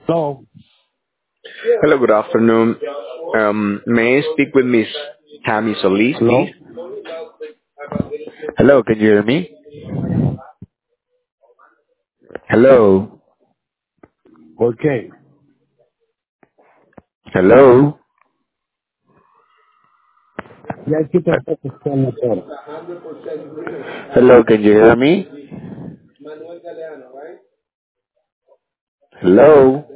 Hello. Hello, good afternoon. May I speak with Miss Tammy Solis, please? Hello. Hello, can you hear me? Hello? ¿Por qué? Hello? Ya aquí te está escuchando todo. Hello, can you hear me? Hello?